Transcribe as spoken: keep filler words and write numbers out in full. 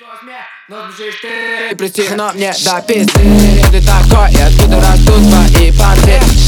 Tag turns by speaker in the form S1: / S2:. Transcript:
S1: Но сбежишь ты, прости, но мне до пизды. Ты такой, и откуда растут твои понты?